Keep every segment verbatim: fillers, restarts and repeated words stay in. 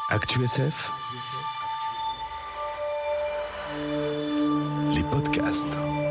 Actu S F, les podcasts.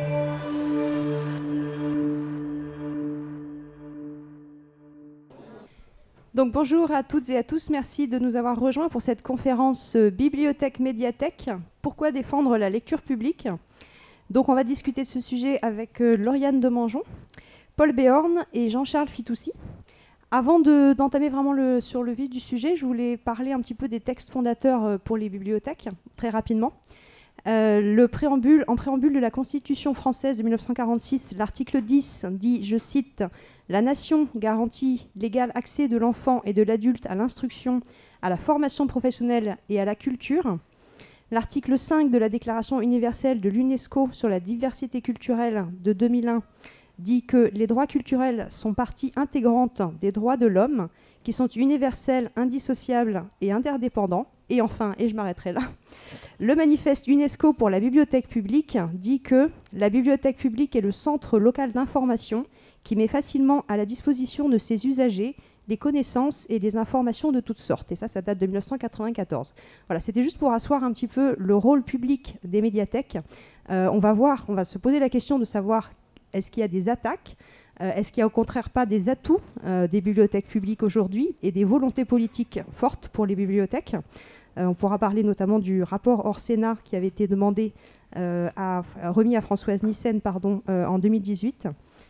Donc bonjour à toutes et à tous, merci de nous avoir rejoints pour cette conférence euh, Bibliothèque-Médiathèque. Pourquoi défendre la lecture publique ? Donc on va discuter de ce sujet avec euh, Lauriane Demangeon, Paul Béorn et Jean-Charles Fitoussi. Avant de, d'entamer vraiment le, sur le vif du sujet, je voulais parler un petit peu des textes fondateurs euh, pour les bibliothèques, très rapidement. Euh, le préambule, en préambule de la Constitution française de dix-neuf cent quarante-six, l'article dix dit, je cite, « La nation garantit l'égal accès de l'enfant et de l'adulte à l'instruction, à la formation professionnelle et à la culture ». L'article cinq de la Déclaration universelle de l'UNESCO sur la diversité culturelle de deux mille un dit que les droits culturels sont partie intégrante des droits de l'homme, qui sont universels, indissociables et interdépendants. Et enfin, et je m'arrêterai là, le manifeste UNESCO pour la bibliothèque publique dit que la bibliothèque publique est le centre local d'information qui met facilement à la disposition de ses usagers les connaissances et les informations de toutes sortes. Et ça, ça date de dix-neuf cent quatre-vingt-quatorze. Voilà, c'était juste pour asseoir un petit peu le rôle public des médiathèques. Euh, on va voir, on va se poser la question de savoir est-ce qu'il y a des attaques ? euh, Est-ce qu'il n'y a au contraire pas des atouts euh, des bibliothèques publiques aujourd'hui et des volontés politiques fortes pour les bibliothèques ? euh, On pourra parler notamment du rapport hors Sénat qui avait été demandé, euh, à, remis à Françoise Nyssen pardon, euh, en deux mille dix-huit.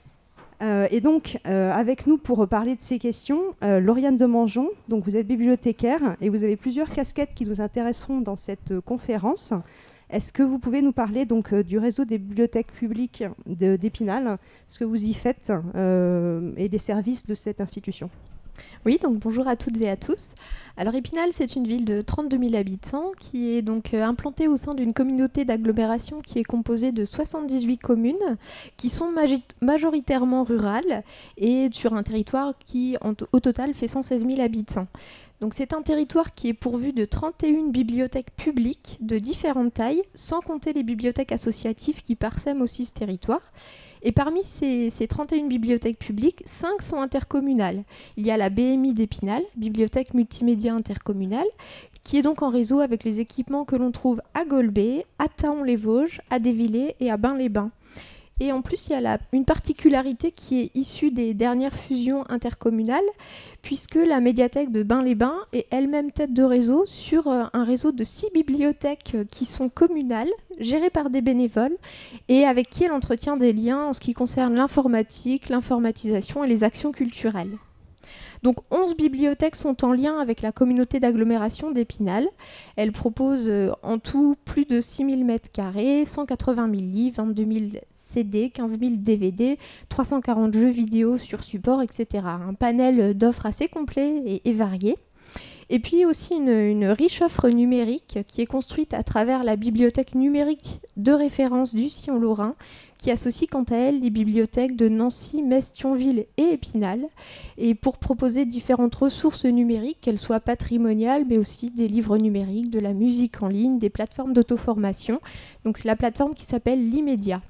Euh, et donc, euh, avec nous pour parler de ces questions, euh, Lauriane Demangeon, donc vous êtes bibliothécaire et vous avez plusieurs casquettes qui nous intéresseront dans cette euh, conférence. Est-ce que vous pouvez nous parler donc, euh, du réseau des bibliothèques publiques de, d'Épinal, ce que vous y faites euh, et les services de cette institution ? Oui, donc bonjour à toutes et à tous. Alors Épinal, c'est une ville de trente-deux mille habitants qui est donc euh, implantée au sein d'une communauté d'agglomération qui est composée de soixante-dix-huit communes qui sont magi- majoritairement rurales et sur un territoire qui en t- au total fait cent seize mille habitants. Donc c'est un territoire qui est pourvu de trente et une bibliothèques publiques de différentes tailles, sans compter les bibliothèques associatives qui parsèment aussi ce territoire. Et parmi ces, ces trente et une bibliothèques publiques, cinq sont intercommunales. Il y a la B M I d'Épinal, Bibliothèque Multimédia Intercommunale, qui est donc en réseau avec les équipements que l'on trouve à Golbet, à Thaon-les-Vosges, à Dévillers et à Bain-les-Bains. Et en plus, il y a la, une particularité qui est issue des dernières fusions intercommunales, puisque la médiathèque de Bain-les-Bains est elle-même tête de réseau sur euh, un réseau de six bibliothèques euh, qui sont communales, gérées par des bénévoles, et avec qui elle entretient des liens en ce qui concerne l'informatique, l'informatisation et les actions culturelles. Donc onze bibliothèques sont en lien avec la communauté d'agglomération d'Épinal. Elles proposent euh, en tout plus de six mille mètres carrés, cent quatre-vingt mille livres, vingt-deux mille C D, quinze mille D V D, trois cent quarante jeux vidéo sur support, et cetera. Un panel d'offres assez complet et, et varié. Et puis aussi une, une riche offre numérique qui est construite à travers la bibliothèque numérique de référence du Sillon-Lorrain, qui associe quant à elle les bibliothèques de Nancy, Metz, Thionville et Épinal, et pour proposer différentes ressources numériques, qu'elles soient patrimoniales, mais aussi des livres numériques, de la musique en ligne, des plateformes d'auto-formation. Donc c'est la plateforme qui s'appelle l'Immédiat.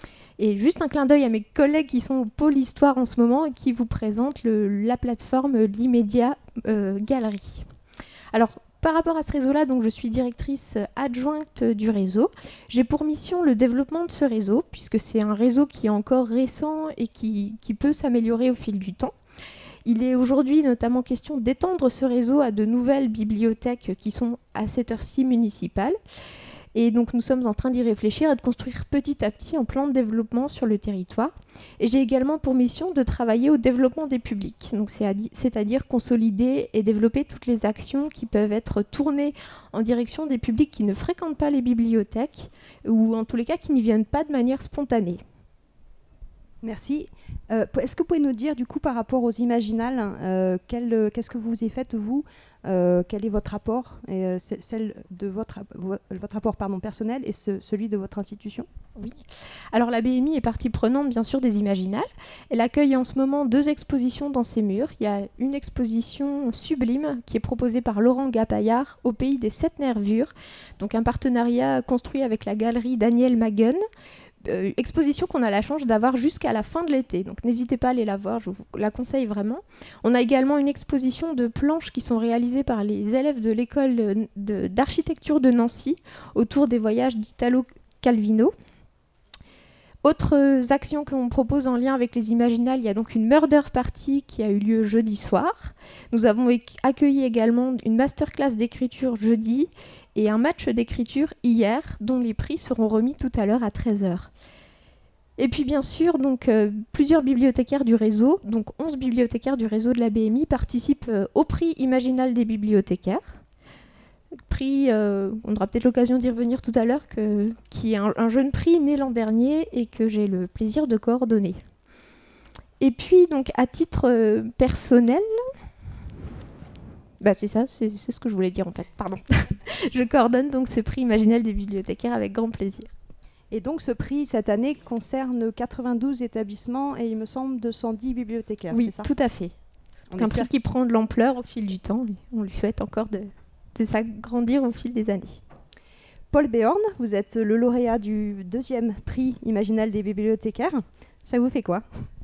Et juste un clin d'œil à mes collègues qui sont au pôle Histoire en ce moment et qui vous présentent le, la plateforme l'Immédiat euh, Galerie. Alors, par rapport à ce réseau-là, donc je suis directrice adjointe du réseau. J'ai pour mission le développement de ce réseau, puisque c'est un réseau qui est encore récent et qui, qui peut s'améliorer au fil du temps. Il est aujourd'hui notamment question d'étendre ce réseau à de nouvelles bibliothèques qui sont à cette heure-ci municipales. Et donc nous sommes en train d'y réfléchir et de construire petit à petit un plan de développement sur le territoire. Et j'ai également pour mission de travailler au développement des publics. Donc c'est à di- c'est-à-dire consolider et développer toutes les actions qui peuvent être tournées en direction des publics qui ne fréquentent pas les bibliothèques ou en tous les cas qui n'y viennent pas de manière spontanée. Merci. Euh, est-ce que vous pouvez nous dire, du coup, par rapport aux imaginales, euh, quel, qu'est-ce que vous y faites, vous euh, Quel est votre rapport et, euh, celle de votre, votre rapport pardon, personnel et ce, celui de votre institution ? Oui. Alors la B M I est partie prenante, bien sûr, des imaginales. Elle accueille en ce moment deux expositions dans ses murs. Il y a une exposition sublime qui est proposée par Laurent Gapaillard au Pays des Sept Nervures, donc un partenariat construit avec la galerie Daniel Magen, euh, exposition qu'on a la chance d'avoir jusqu'à la fin de l'été. Donc n'hésitez pas à aller la voir, je vous la conseille vraiment. On a également une exposition de planches qui sont réalisées par les élèves de l'école de, d'architecture de Nancy autour des voyages d'Italo Calvino. Autres actions qu'on propose en lien avec les Imaginales, il y a donc une murder party qui a eu lieu jeudi soir. Nous avons accueilli également une masterclass d'écriture jeudi et un match d'écriture hier, dont les prix seront remis tout à l'heure à treize heures. Et puis bien sûr, donc, euh, plusieurs bibliothécaires du réseau, donc onze bibliothécaires du réseau de la B M I, participent euh, au prix Imaginal des bibliothécaires. Prix, euh, on aura peut-être l'occasion d'y revenir tout à l'heure, que, qui est un, un jeune prix né l'an dernier et que j'ai le plaisir de coordonner. Et puis, donc, à titre euh, personnel, bah, c'est ça, c'est, c'est ce que je voulais dire en fait, pardon. Je coordonne donc ce prix Imaginal des bibliothécaires avec grand plaisir. Et donc ce prix, cette année, concerne quatre-vingt-douze établissements et il me semble deux cent dix bibliothécaires, oui, c'est ça ? Tout à fait. C'est un prix qui prend de l'ampleur au fil du temps et on lui souhaite encore de... de s'agrandir au fil des années. Paul Béorn, vous êtes le lauréat du deuxième prix Imaginal des bibliothécaires. Ça vous fait quoi ?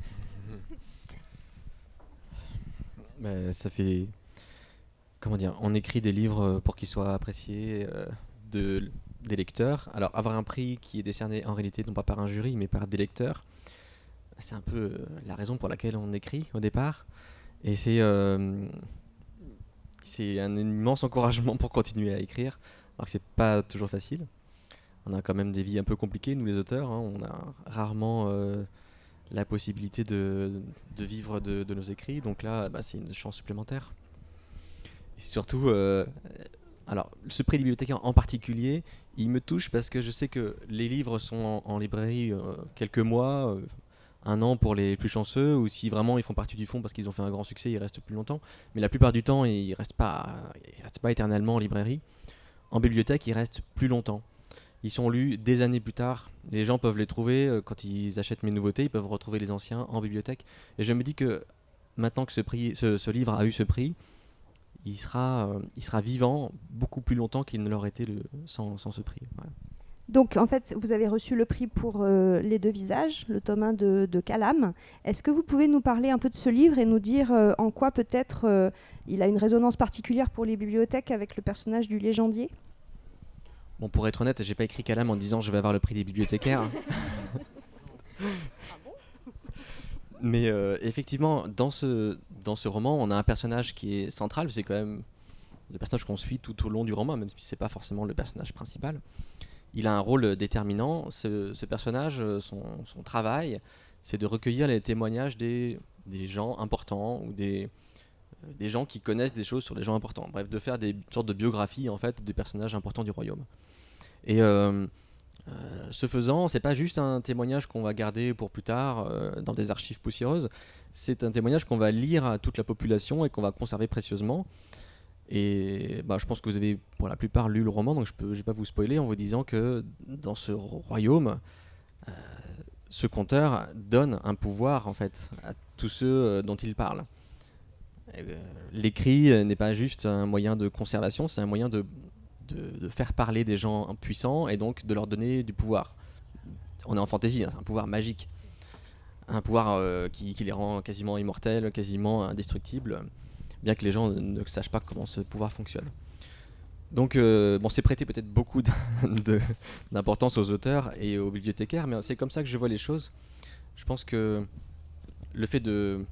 Ben, ça fait... Comment dire ? On écrit des livres pour qu'ils soient appréciés euh, de, des lecteurs. Alors, avoir un prix qui est décerné en réalité non pas par un jury, mais par des lecteurs, c'est un peu euh, la raison pour laquelle on écrit au départ. Et c'est... Euh, C'est un immense encouragement pour continuer à écrire, alors que c'est pas toujours facile. On a quand même des vies un peu compliquées, nous les auteurs. Hein. On a rarement euh, la possibilité de, de vivre de, de nos écrits, donc là, bah, c'est une chance supplémentaire. Et surtout, euh, alors, ce prix des bibliothécaires en particulier, il me touche parce que je sais que les livres sont en, en librairie euh, quelques mois, euh, un an pour les plus chanceux, ou si vraiment ils font partie du fond parce qu'ils ont fait un grand succès, ils restent plus longtemps. Mais la plupart du temps, ils ne restent pas, ils restent pas éternellement en librairie. En bibliothèque, ils restent plus longtemps. Ils sont lus des années plus tard. Les gens peuvent les trouver, euh, quand ils achètent mes nouveautés, ils peuvent retrouver les anciens en bibliothèque. Et je me dis que maintenant que ce, prix, ce, ce livre a eu ce prix, il sera, euh, il sera vivant beaucoup plus longtemps qu'il ne l'aurait été le, sans, sans ce prix. Voilà. Donc, en fait, vous avez reçu le prix pour euh, Les Deux Visages, le tome un de, de Calame. Est-ce que vous pouvez nous parler un peu de ce livre et nous dire euh, en quoi peut-être euh, il a une résonance particulière pour les bibliothèques avec le personnage du légendier ? Bon, pour être honnête, j'ai pas écrit Calame en disant je vais avoir le prix des bibliothécaires. Mais euh, effectivement, dans ce, dans ce roman, on a un personnage qui est central. C'est quand même le personnage qu'on suit tout au long du roman, même si c'est pas forcément le personnage principal. Il a un rôle déterminant. Ce, ce personnage, son, son travail, c'est de recueillir les témoignages des, des gens importants ou des, euh, des gens qui connaissent des choses sur les gens importants. Bref, de faire des sortes de biographies en fait, des personnages importants du royaume. Et euh, euh, ce faisant, c'est pas juste un témoignage qu'on va garder pour plus tard euh, dans des archives poussiéreuses. C'est un témoignage qu'on va lire à toute la population et qu'on va conserver précieusement. Et bah, je pense que vous avez pour la plupart lu le roman, donc je ne vais pas vous spoiler en vous disant que dans ce royaume, euh, ce conteur donne un pouvoir en fait à tous ceux euh, dont il parle. Euh, l'écrit euh, n'est pas juste un moyen de conservation, c'est un moyen de, de, de faire parler des gens puissants et donc de leur donner du pouvoir. On est en fantaisie, hein, c'est un pouvoir magique. Un pouvoir euh, qui, qui les rend quasiment immortels, quasiment indestructibles, bien que les gens ne sachent pas comment ce pouvoir fonctionne. Donc, euh, bon, c'est prêté peut-être beaucoup de, de, d'importance aux auteurs et aux bibliothécaires, mais c'est comme ça que je vois les choses. Je pense que le fait de,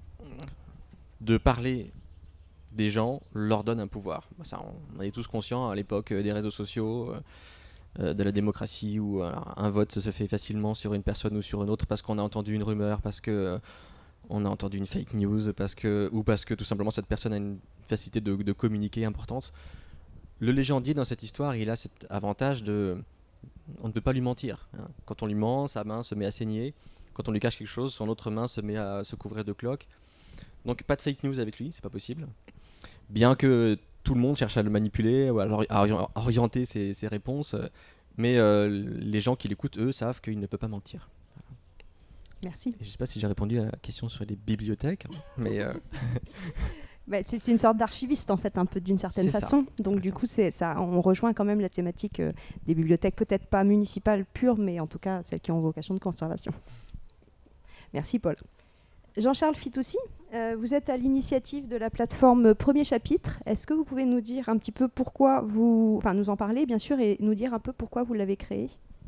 de parler des gens leur donne un pouvoir. Ça, on en est tous conscients à l'époque des réseaux sociaux, euh, de la démocratie, où alors, un vote se fait facilement sur une personne ou sur une autre parce qu'on a entendu une rumeur, parce que euh, on a entendu une fake news, parce que, ou parce que tout simplement cette personne a une facilité de, de communiquer importante. Le légendier dans cette histoire, il a cet avantage de... On ne peut pas lui mentir. Hein. Quand on lui ment, sa main se met à saigner. Quand on lui cache quelque chose, son autre main se met à se couvrir de cloques. Donc pas de fake news avec lui, c'est pas possible. Bien que tout le monde cherche à le manipuler, ou à, à orienter ses, ses réponses, mais euh, les gens qui l'écoutent, eux, savent qu'il ne peut pas mentir. Merci. Et je ne sais pas si j'ai répondu à la question sur les bibliothèques, mais... Euh... Bah, c'est, c'est une sorte d'archiviste en fait, un peu d'une certaine C'est ça. façon. Donc du coup, c'est ça, on rejoint quand même la thématique euh, des bibliothèques, peut-être pas municipales pures, mais en tout cas celles qui ont vocation de conservation. Merci Paul. Jean-Charles Fitoussi, euh, vous êtes à l'initiative de la plateforme Premier Chapitre. Est-ce que vous pouvez nous dire un petit peu pourquoi vous, enfin nous en parler bien sûr, et nous dire un peu pourquoi vous l'avez créée?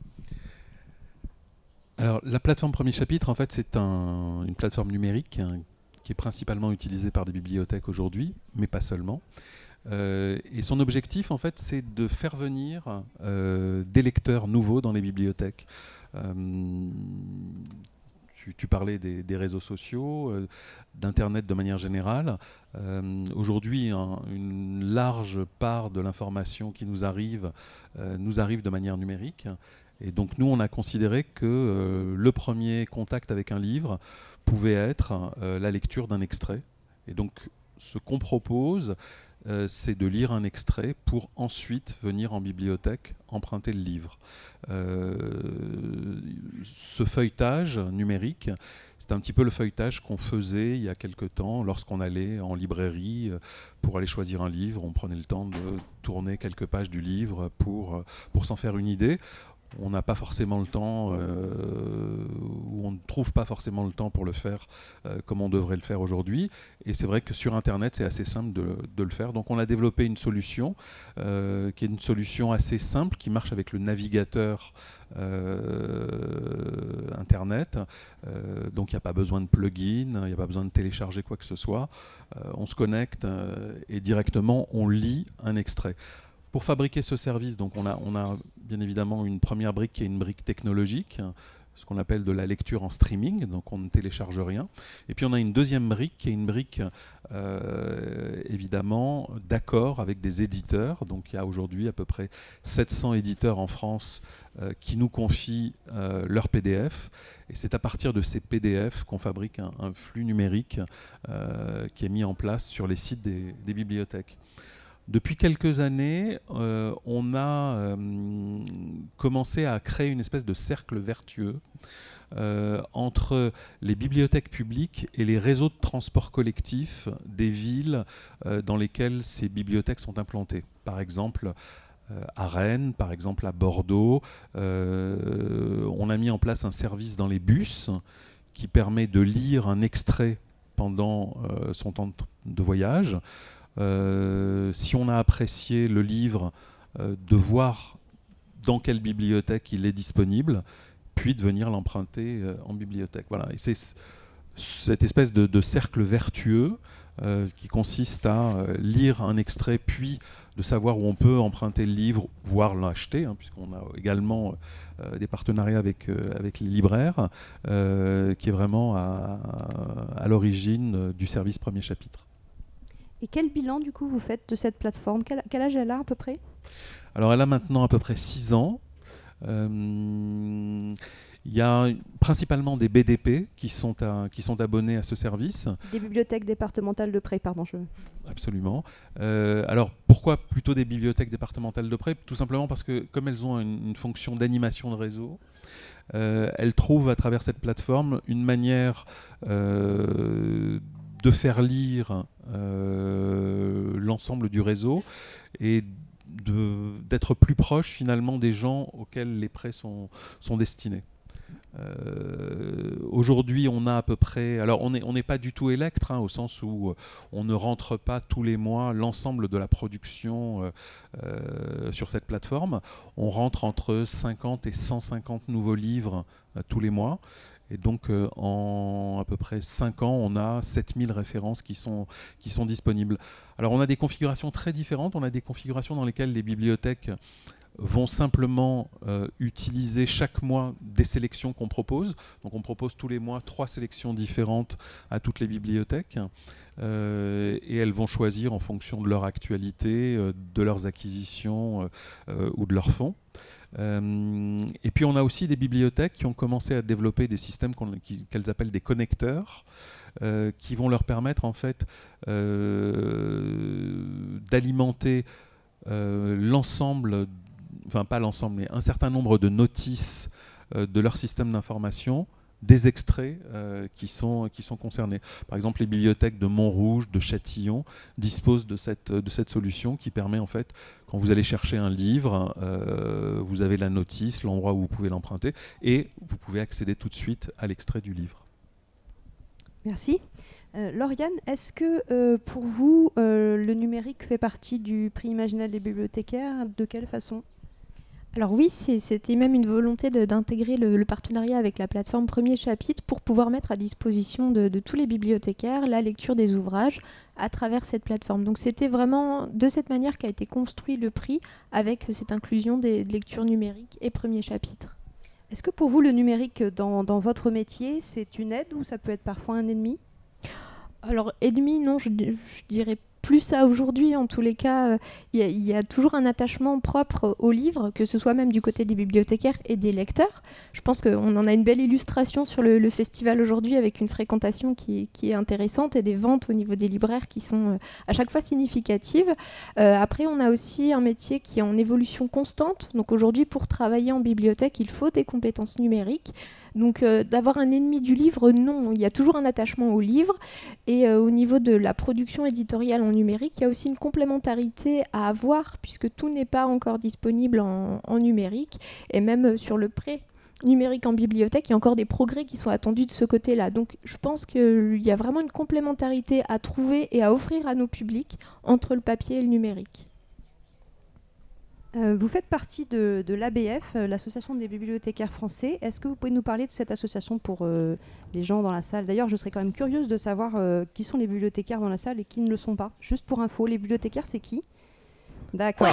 Alors, la plateforme Premier Chapitre, en fait, c'est un, une plateforme numérique hein, qui est principalement utilisée par des bibliothèques aujourd'hui, mais pas seulement. Euh, et son objectif, en fait, c'est de faire venir euh, des lecteurs nouveaux dans les bibliothèques. Euh, tu, tu parlais des, des réseaux sociaux, euh, d'Internet de manière générale. Euh, aujourd'hui, un, une large part de l'information qui nous arrive, euh, nous arrive de manière numérique. Et donc nous, on a considéré que euh, le premier contact avec un livre pouvait être euh, la lecture d'un extrait. Et donc ce qu'on propose, euh, c'est de lire un extrait pour ensuite venir en bibliothèque emprunter le livre. Euh, ce feuilletage numérique, c'est un petit peu le feuilletage qu'on faisait il y a quelque temps lorsqu'on allait en librairie euh, pour aller choisir un livre. On prenait le temps de tourner quelques pages du livre pour, pour s'en faire une idée. On n'a pas forcément le temps, euh, ou on ne trouve pas forcément le temps pour le faire euh, comme on devrait le faire aujourd'hui. Et c'est vrai que sur Internet, c'est assez simple de, de le faire. Donc on a développé une solution euh, qui est une solution assez simple, qui marche avec le navigateur euh, Internet. Euh, donc il n'y a pas besoin de plugin, il n'y a pas besoin de télécharger quoi que ce soit. Euh, on se connecte euh, et directement on lit un extrait. Pour fabriquer ce service, donc on a, on a bien évidemment une première brique qui est une brique technologique, ce qu'on appelle de la lecture en streaming, donc on ne télécharge rien. Et puis on a une deuxième brique qui est une brique euh, évidemment d'accord avec des éditeurs. Donc il y a aujourd'hui à peu près sept cents éditeurs en France euh, qui nous confient euh, leurs P D F. Et c'est à partir de ces P D F qu'on fabrique un, un flux numérique euh, qui est mis en place sur les sites des, des bibliothèques. Depuis quelques années, euh, on a euh, commencé à créer une espèce de cercle vertueux euh, entre les bibliothèques publiques et les réseaux de transport collectif des villes euh, dans lesquelles ces bibliothèques sont implantées. Par exemple, euh, à Rennes, par exemple à Bordeaux, euh, on a mis en place un service dans les bus qui permet de lire un extrait pendant euh, son temps de voyage. Euh, si on a apprécié le livre, euh, de voir dans quelle bibliothèque il est disponible, puis de venir l'emprunter euh, en bibliothèque. Voilà. Et c'est c- cette espèce de, de cercle vertueux euh, qui consiste à euh, lire un extrait, puis de savoir où on peut emprunter le livre, voire l'acheter, hein, puisqu'on a également euh, des partenariats avec, euh, avec les libraires, euh, qui est vraiment à, à l'origine du service Premier Chapitre. Et quel bilan du coup vous faites de cette plateforme? quel, quel âge elle a à peu près? Alors elle a maintenant à peu près six ans. Euh, il y a principalement des B D P qui sont, à, qui sont abonnés à ce service. Des bibliothèques départementales de près, pardon. Je... Absolument. Euh, alors pourquoi plutôt des bibliothèques départementales de près? Tout simplement parce que comme elles ont une, une fonction d'animation de réseau, euh, elles trouvent à travers cette plateforme une manière euh, de faire lire euh, l'ensemble du réseau et de, d'être plus proche finalement des gens auxquels les prêts sont, sont destinés. Euh, aujourd'hui, on a à peu près... Alors, on n'est on n'est pas du tout électre, hein, au sens où on ne rentre pas tous les mois l'ensemble de la production euh, euh, sur cette plateforme. On rentre entre cinquante et cent cinquante nouveaux livres euh, tous les mois. Et donc, euh, en à peu près cinq ans, on a sept mille références qui sont, qui sont disponibles. Alors, on a des configurations très différentes. On a des configurations dans lesquelles les bibliothèques vont simplement euh, utiliser chaque mois des sélections qu'on propose. Donc on propose tous les mois trois sélections différentes à toutes les bibliothèques euh, et elles vont choisir en fonction de leur actualité, euh, de leurs acquisitions euh, ou de leurs fonds. Euh, et puis on a aussi des bibliothèques qui ont commencé à développer des systèmes qu'on, qui, qu'elles appellent des connecteurs, euh, qui vont leur permettre en fait euh, d'alimenter euh, l'ensemble, enfin pas l'ensemble, mais un certain nombre de notices euh, de leur système d'information des extraits euh, qui, sont, qui sont concernés. Par exemple, les bibliothèques de Montrouge, de Châtillon disposent de cette, de cette solution qui permet, en fait, quand vous allez chercher un livre, euh, vous avez la notice, l'endroit où vous pouvez l'emprunter, et vous pouvez accéder tout de suite à l'extrait du livre. Merci. Euh, Lauriane, est-ce que euh, pour vous, euh, le numérique fait partie du prix imaginal des bibliothécaires? De quelle façon? Alors oui, c'est- c'était même une volonté de- d'intégrer le, le partenariat avec la plateforme Premier Chapitre pour pouvoir mettre à disposition de, de tous les bibliothécaires la lecture des ouvrages à travers cette plateforme. Donc c'était vraiment de cette manière qu'a été construit le prix, avec cette inclusion des de lectures numériques et Premier Chapitre. Est-ce que pour vous, le numérique dans, dans votre métier, c'est une aide ou ça peut être parfois un ennemi? Alors, ennemi, non, je, je dirais plus ça aujourd'hui. En tous les cas, il euh, y, y a toujours un attachement propre au livre, que ce soit même du côté des bibliothécaires et des lecteurs. Je pense qu'on en a une belle illustration sur le, le festival aujourd'hui, avec une fréquentation qui, qui est intéressante et des ventes au niveau des libraires qui sont euh, à chaque fois significatives. Euh, après, on a aussi un métier qui est en évolution constante. Donc aujourd'hui, pour travailler en bibliothèque, il faut des compétences numériques. Donc euh, d'avoir un ennemi du livre, non, il y a toujours un attachement au livre. Et euh, au niveau de la production éditoriale en numérique, il y a aussi une complémentarité à avoir, puisque tout n'est pas encore disponible en, en numérique. Et même euh, sur le prêt numérique en bibliothèque, il y a encore des progrès qui sont attendus de ce côté-là. Donc je pense qu'il y a vraiment une complémentarité à trouver et à offrir à nos publics entre le papier et le numérique. Euh, vous faites partie de, de l'A B F, euh, l'Association des bibliothécaires français. Est-ce que vous pouvez nous parler de cette association pour euh, les gens dans la salle? D'ailleurs, je serais quand même curieuse de savoir euh, qui sont les bibliothécaires dans la salle et qui ne le sont pas. Juste pour info, les bibliothécaires, c'est qui? D'accord.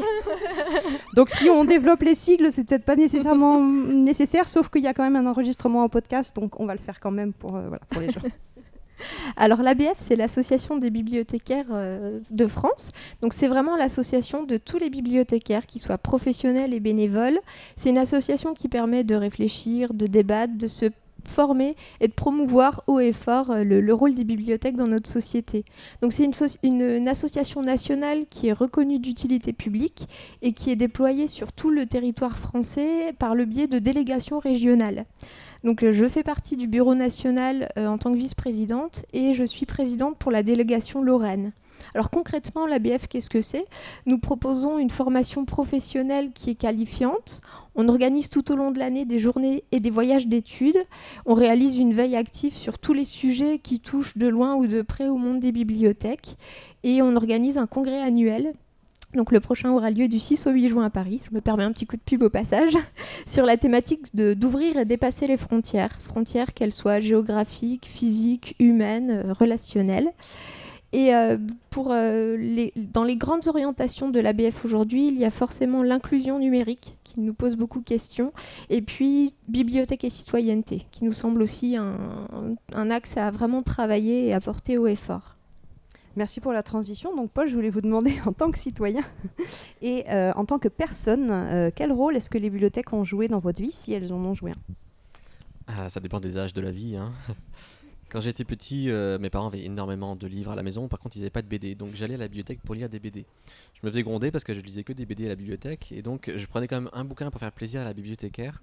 Donc si on développe les sigles, c'est peut-être pas nécessairement nécessaire, sauf qu'il y a quand même un enregistrement en podcast, donc on va le faire quand même pour, euh, voilà, pour les gens. Alors l'A B F, c'est l'Association des bibliothécaires euh, de France. Donc c'est vraiment l'association de tous les bibliothécaires, qu'ils soient professionnels et bénévoles. C'est une association qui permet de réfléchir, de débattre, de se former et de promouvoir haut et fort euh, le, le rôle des bibliothèques dans notre société. Donc c'est une, so- une, une association nationale qui est reconnue d'utilité publique et qui est déployée sur tout le territoire français par le biais de délégations régionales. Donc euh, je fais partie du bureau national euh, en tant que vice-présidente et je suis présidente pour la délégation Lorraine. Alors concrètement, l'A B F, qu'est-ce que c'est? Nous proposons une formation professionnelle qui est qualifiante. On organise tout au long de l'année des journées et des voyages d'études. On réalise une veille active sur tous les sujets qui touchent de loin ou de près au monde des bibliothèques. Et on organise un congrès annuel. Donc le prochain aura lieu du six au huit juin à Paris. Je me permets un petit coup de pub au passage, sur la thématique de, d'ouvrir et dépasser les frontières. Frontières qu'elles soient géographiques, physiques, humaines, euh, relationnelles. Et euh, pour, euh, les, dans les grandes orientations de l'A B F aujourd'hui, il y a forcément l'inclusion numérique qui nous pose beaucoup de questions, et puis bibliothèque et citoyenneté, qui nous semble aussi un, un axe à vraiment travailler et à porter haut et fort. Merci pour la transition. Donc Paul, je voulais vous demander, en tant que citoyen et euh, en tant que personne, euh, quel rôle est-ce que les bibliothèques ont joué dans votre vie, si elles en ont joué un? Ah, ça dépend des âges de la vie, hein. Quand j'étais petit, euh, mes parents avaient énormément de livres à la maison. Par contre, ils n'avaient pas de B D. Donc j'allais à la bibliothèque pour lire des B D. Je me faisais gronder parce que je lisais que des B D à la bibliothèque. Et donc je prenais quand même un bouquin pour faire plaisir à la bibliothécaire.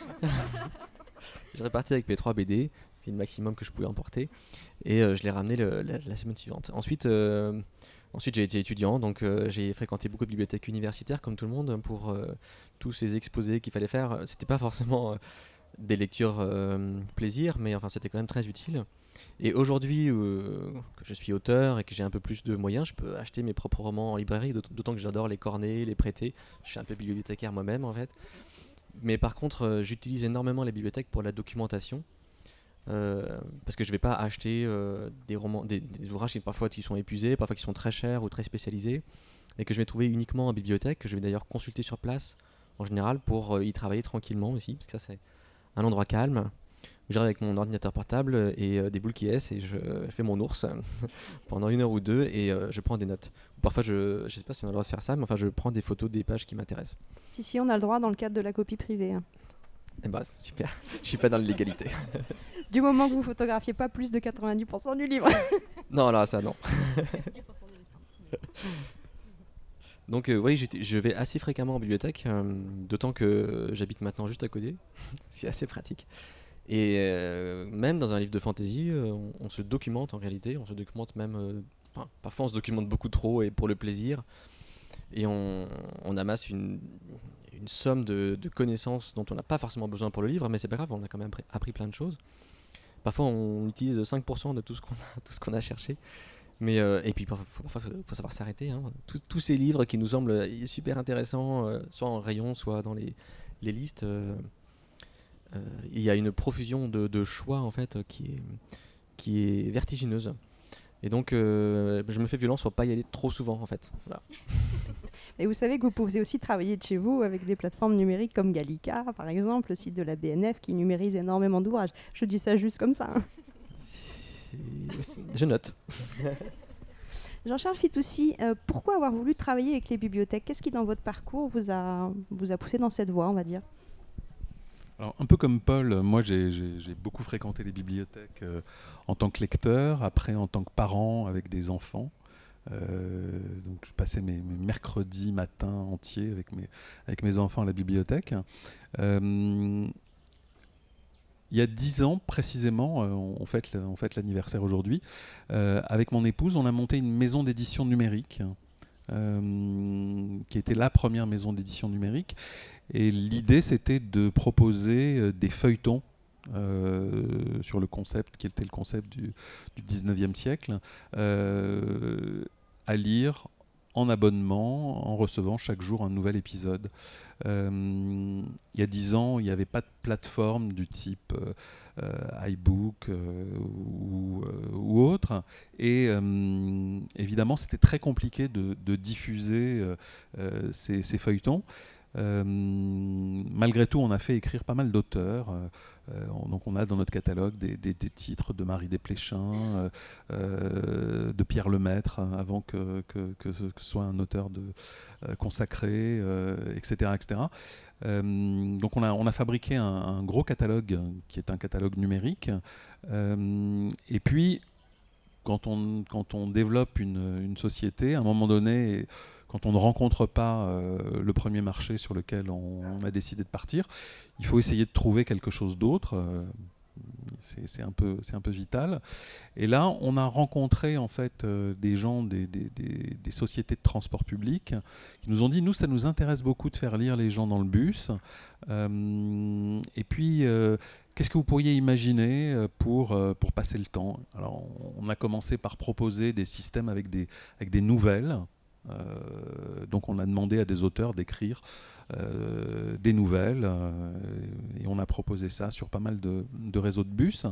Je répartis avec mes trois B D. C'était le maximum que je pouvais emporter. Et euh, je les ramenais le, la, la semaine suivante. Ensuite, euh, ensuite j'ai été étudiant. Donc euh, j'ai fréquenté beaucoup de bibliothèques universitaires comme tout le monde pour euh, tous ces exposés qu'il fallait faire. C'était pas forcément... Euh, des lectures euh, plaisir, mais enfin c'était quand même très utile. Et aujourd'hui euh, que je suis auteur et que j'ai un peu plus de moyens, je peux acheter mes propres romans en librairie, d'aut- d'autant que j'adore les corner, les prêter. Je suis un peu bibliothécaire moi-même en fait. Mais par contre, euh, j'utilise énormément les bibliothèques pour la documentation. Euh, parce que je ne vais pas acheter euh, des romans, des, des ouvrages qui parfois qui sont épuisés, parfois qui sont très chers ou très spécialisés, et que je vais trouver uniquement en bibliothèque, que je vais d'ailleurs consulter sur place en général pour euh, y travailler tranquillement aussi, parce que ça c'est un endroit calme. J'arrive avec mon ordinateur portable et euh, des boules qui est et je fais mon ours pendant une heure ou deux et euh, je prends des notes. Parfois, je ne sais pas si on a le droit de faire ça, mais enfin, je prends des photos des pages qui m'intéressent. Si, si, on a le droit dans le cadre de la copie privée. Hein. Eh bah, super. Je suis pas dans l'illégalité. Du moment que vous photographiez pas plus de quatre-vingt-dix pour cent du livre. Non, là, ça, non. Donc euh, oui, j'étais- je vais assez fréquemment en bibliothèque, euh, d'autant que j'habite maintenant juste à côté. C'est assez pratique. Et euh, même dans un livre de fantasy, euh, on, on se documente en réalité, on se documente même, euh, enfin, parfois on se documente beaucoup trop et pour le plaisir, et on, on amasse une, une somme de, de connaissances dont on n'a pas forcément besoin pour le livre, mais c'est pas grave, on a quand même appris, appris plein de choses. Parfois on utilise cinq pour cent de tout ce qu'on a, tout ce qu'on a cherché. Mais euh, et puis parfois il faut savoir s'arrêter. Hein. Tous ces livres qui nous semblent super intéressants, euh, soit en rayon, soit dans les, les listes, euh, euh, il y a une profusion de, de choix en fait qui est, qui est vertigineuse. Et donc euh, je me fais violence pour pas y aller trop souvent en fait. Voilà. Et vous savez que vous pouvez aussi travailler de chez vous avec des plateformes numériques comme Gallica, par exemple, le site de la B N F qui numérise énormément d'ouvrages. Je dis ça juste comme ça. Hein. Je note. Jean-Charles Fitoussi, euh, pourquoi avoir voulu travailler avec les bibliothèques? Qu'est-ce qui, dans votre parcours, vous a, vous a poussé dans cette voie, on va dire? Alors, un peu comme Paul, moi j'ai, j'ai, j'ai beaucoup fréquenté les bibliothèques euh, en tant que lecteur, après en tant que parent avec des enfants. Euh, donc je passais mes, mes mercredis matins entiers avec mes, avec mes enfants à la bibliothèque. Euh, Il y a dix ans précisément, euh, on, fête, on fête l'anniversaire aujourd'hui, euh, avec mon épouse, on a monté une maison d'édition numérique, euh, qui était la première maison d'édition numérique. Et l'idée, c'était de proposer euh, des feuilletons euh, sur le concept, qui était le concept du, du dix-neuvième siècle, euh, à lire en abonnement, en recevant chaque jour un nouvel épisode. Euh, il y a dix ans, il n'y avait pas de plateforme du type euh, euh, iBook euh, ou, euh, ou autre. Et euh, évidemment, c'était très compliqué de, de diffuser euh, euh, ces, ces feuilletons. Euh, malgré tout, on a fait écrire pas mal d'auteurs. Euh, euh, on, donc, on a dans notre catalogue des, des, des titres de Marie Desplechin, euh, euh, de Pierre Lemaître, hein, avant que, que, que, ce, que ce soit un auteur de, euh, consacré, euh, et cetera, et cetera. Euh, donc, on a, on a fabriqué un, un gros catalogue qui est un catalogue numérique. Euh, et puis, quand on, quand on développe une, une société, à un moment donné, quand on ne rencontre pas euh, le premier marché sur lequel on, on a décidé de partir, il faut essayer de trouver quelque chose d'autre. Euh, c'est, c'est, un peu, c'est un peu vital. Et là, on a rencontré en fait euh, des gens, des, des, des, des sociétés de transport public, qui nous ont dit, nous, ça nous intéresse beaucoup de faire lire les gens dans le bus. Euh, et puis, euh, qu'est-ce que vous pourriez imaginer pour, pour passer le temps? Alors, on a commencé par proposer des systèmes avec des, avec des nouvelles. Euh, donc on a demandé à des auteurs d'écrire euh, des nouvelles euh, et on a proposé ça sur pas mal de, de réseaux de bus.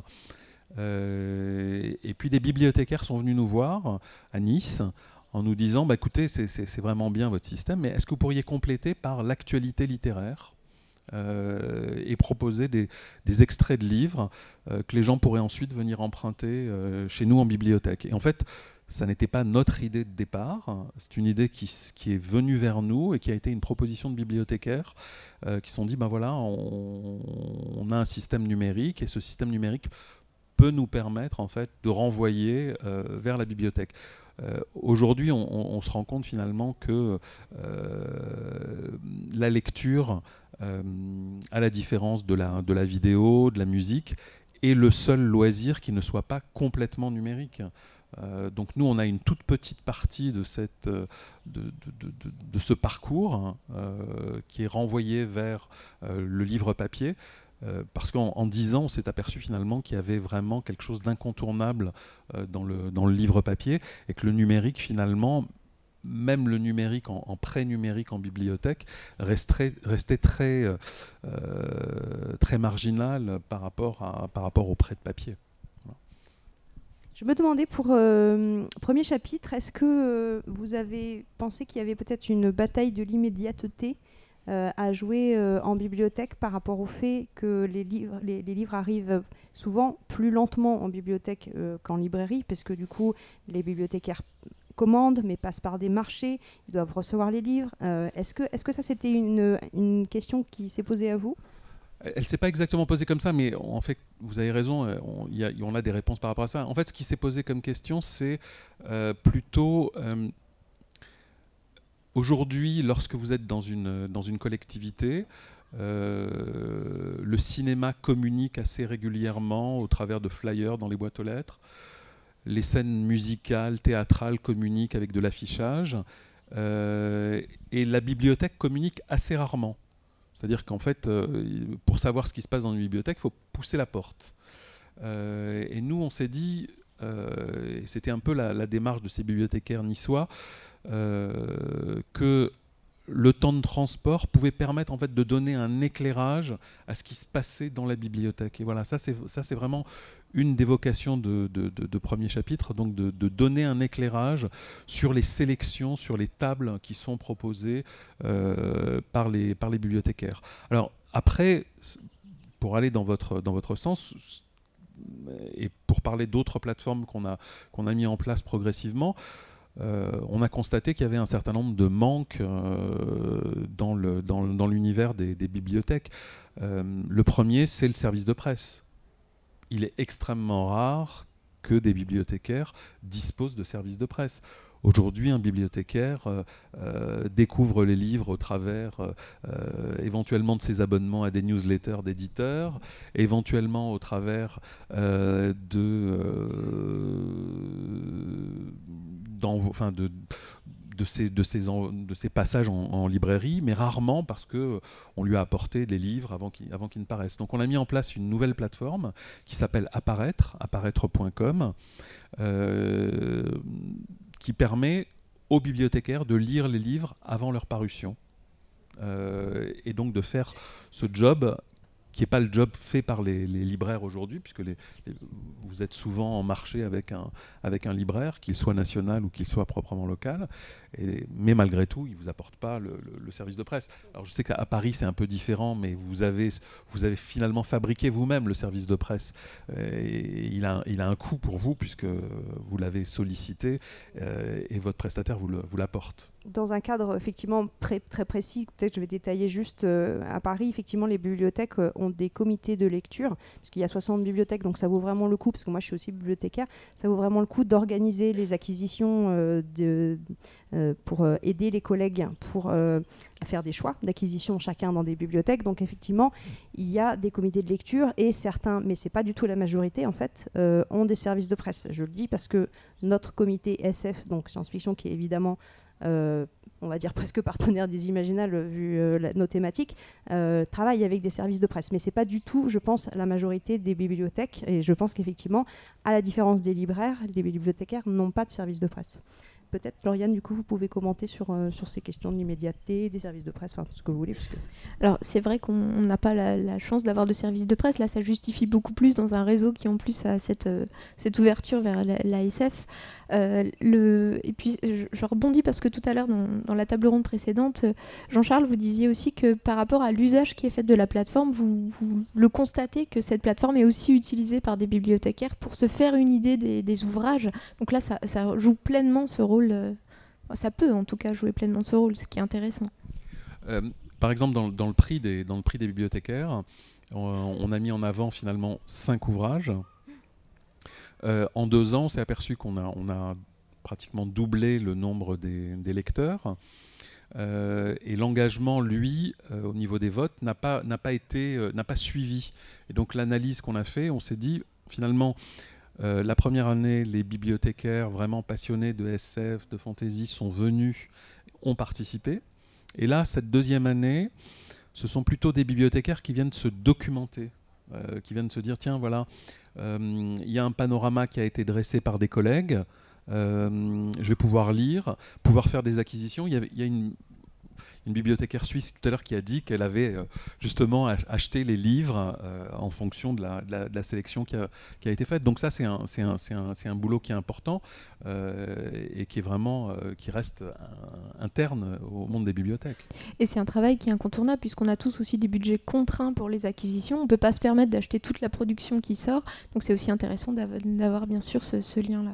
Euh, et puis des bibliothécaires sont venus nous voir à Nice en nous disant bah, écoutez, c'est, c'est, c'est vraiment bien votre système, mais est-ce que vous pourriez compléter par l'actualité littéraire euh, et proposer des, des extraits de livres euh, que les gens pourraient ensuite venir emprunter euh, chez nous en bibliothèque. Et en fait, ça n'était pas notre idée de départ, c'est une idée qui, qui est venue vers nous et qui a été une proposition de bibliothécaires euh, qui se sont dit, ben voilà, on, on a un système numérique et ce système numérique peut nous permettre en fait de renvoyer euh, vers la bibliothèque. Euh, aujourd'hui, on, on, on se rend compte finalement que euh, la lecture, euh, à la différence de la, de la vidéo, de la musique, est le seul loisir qui ne soit pas complètement numérique. Euh, donc nous, on a une toute petite partie de, cette, de, de, de, de, de ce parcours hein, euh, qui est renvoyé vers euh, le livre papier, euh, parce qu'en dix ans, on s'est aperçu finalement qu'il y avait vraiment quelque chose d'incontournable euh, dans, le, dans le livre papier, et que le numérique finalement, même le numérique en, en pré-numérique en bibliothèque, restait, restait très, euh, très marginal par rapport, à, par rapport au prêt de papier. Je me demandais pour euh, premier chapitre, est-ce que euh, vous avez pensé qu'il y avait peut-être une bataille de l'immédiateté euh, à jouer euh, en bibliothèque par rapport au fait que les livres, les, les livres arrivent souvent plus lentement en bibliothèque euh, qu'en librairie, parce que du coup, les bibliothécaires commandent, mais passent par des marchés, ils doivent recevoir les livres. Euh, est-ce que, est-ce que ça, c'était une, une question qui s'est posée à vous ? Elle ne s'est pas exactement posée comme ça, mais en fait, vous avez raison, on, y a, on a des réponses par rapport à ça. En fait, ce qui s'est posé comme question, c'est euh, plutôt... Euh, aujourd'hui, lorsque vous êtes dans une, dans une collectivité, Euh, le cinéma communique assez régulièrement au travers de flyers dans les boîtes aux lettres. Les scènes musicales, théâtrales communiquent avec de l'affichage. Euh, et la bibliothèque communique assez rarement. C'est-à-dire qu'en fait, euh, pour savoir ce qui se passe dans une bibliothèque, il faut pousser la porte. Euh, et nous, on s'est dit, euh, et c'était un peu la, la démarche de ces bibliothécaires niçois, euh, que le temps de transport pouvait permettre en fait de donner un éclairage à ce qui se passait dans la bibliothèque. Et voilà, ça c'est ça c'est vraiment une des vocations de, de, de, de premier chapitre, donc de, de donner un éclairage sur les sélections, sur les tables qui sont proposées euh, par les par les bibliothécaires. Alors après, pour aller dans votre dans votre sens et pour parler d'autres plateformes qu'on a qu'on a mis en place progressivement. Euh, on a constaté qu'il y avait un certain nombre de manques euh, dans, le, dans, dans l'univers des, des bibliothèques. Euh, le premier, c'est le service de presse. Il est extrêmement rare que des bibliothécaires disposent de services de presse. Aujourd'hui, un bibliothécaire euh, euh, découvre les livres au travers euh, euh, éventuellement de ses abonnements à des newsletters d'éditeurs, éventuellement au travers euh, de, euh, enfin de, de, ces, de, ces en, de ces passages en, en librairie, mais rarement parce qu'on lui a apporté des livres avant qu'ils, avant qu'ils ne paraissent. Donc on a mis en place une nouvelle plateforme qui s'appelle Apparaître, apparaître point com, euh, qui permet aux bibliothécaires de lire les livres avant leur parution. Euh, et donc de faire ce job qui n'est pas le job fait par les, les libraires aujourd'hui, puisque les, les, vous êtes souvent en marché avec un, avec un libraire, qu'il soit national ou qu'il soit proprement local, et, mais malgré tout, il ne vous apporte pas le, le, le service de presse. Alors je sais qu'à Paris, c'est un peu différent, mais vous avez, vous avez finalement fabriqué vous-même le service de presse. Et il a, il a un coût pour vous, puisque vous l'avez sollicité, euh, et votre prestataire vous, le, vous l'apporte. Dans un cadre effectivement très, très précis, peut-être je vais détailler juste euh, à Paris, effectivement les bibliothèques euh, ont des comités de lecture, puisqu'il y a soixante bibliothèques, donc ça vaut vraiment le coup, parce que moi je suis aussi bibliothécaire, ça vaut vraiment le coup d'organiser les acquisitions euh, de, euh, pour euh, aider les collègues pour euh, faire des choix d'acquisition chacun dans des bibliothèques. Donc effectivement, il y a des comités de lecture et certains, mais c'est pas du tout la majorité en fait, euh, ont des services de presse. Je le dis parce que notre comité S F, donc science-fiction, qui est évidemment Euh, on va dire presque partenaire des Imaginales vu euh, la, nos thématiques, euh, travaille avec des services de presse. Mais ce n'est pas du tout, je pense, la majorité des bibliothèques. Et je pense qu'effectivement, à la différence des libraires, les bibliothécaires n'ont pas de services de presse. Peut-être, Lauriane, du coup, vous pouvez commenter sur, euh, sur ces questions de l'immédiateté, des services de presse, enfin, ce que vous voulez. Puisque... Alors, c'est vrai qu'on n'a pas la, la chance d'avoir de services de presse. Là, ça justifie beaucoup plus dans un réseau qui, en plus, a cette, euh, cette ouverture vers l'A S F. Euh, le... Et puis, je, je rebondis parce que tout à l'heure, dans, dans la table ronde précédente, Jean-Charles, vous disiez aussi que par rapport à l'usage qui est fait de la plateforme, vous, vous le constatez que cette plateforme est aussi utilisée par des bibliothécaires pour se faire une idée des, des ouvrages. Donc là, ça, ça joue pleinement ce rôle. Euh, ça peut en tout cas jouer pleinement ce rôle, ce qui est intéressant. Euh, par exemple, dans, dans, le prix des, dans le prix des bibliothécaires, on, on a mis en avant finalement cinq ouvrages. Euh, en deux ans, on s'est aperçu qu'on a, on a pratiquement doublé le nombre des, des lecteurs. Euh, et l'engagement, lui, euh, au niveau des votes, n'a pas, n'a pas été, euh, n'a pas suivi. Et donc l'analyse qu'on a fait, on s'est dit, finalement, euh, la première année, les bibliothécaires vraiment passionnés de S F, de fantasy, sont venus, ont participé. Et là, cette deuxième année, ce sont plutôt des bibliothécaires qui viennent se documenter, euh, qui viennent se dire, tiens, voilà, il euh, y a un panorama qui a été dressé par des collègues, euh, je vais pouvoir lire, pouvoir faire des acquisitions. Il y a, il y a une, une bibliothécaire suisse tout à l'heure qui a dit qu'elle avait euh, justement acheté les livres euh, en fonction de la, de la, de la sélection qui a, qui a été faite. Donc ça, c'est un, c'est un, c'est un, c'est un boulot qui est important euh, et qui est vraiment, euh, qui reste un, interne au monde des bibliothèques. Et c'est un travail qui est incontournable puisqu'on a tous aussi des budgets contraints pour les acquisitions. On ne peut pas se permettre d'acheter toute la production qui sort. Donc c'est aussi intéressant d'avoir, d'avoir bien sûr ce, ce lien-là.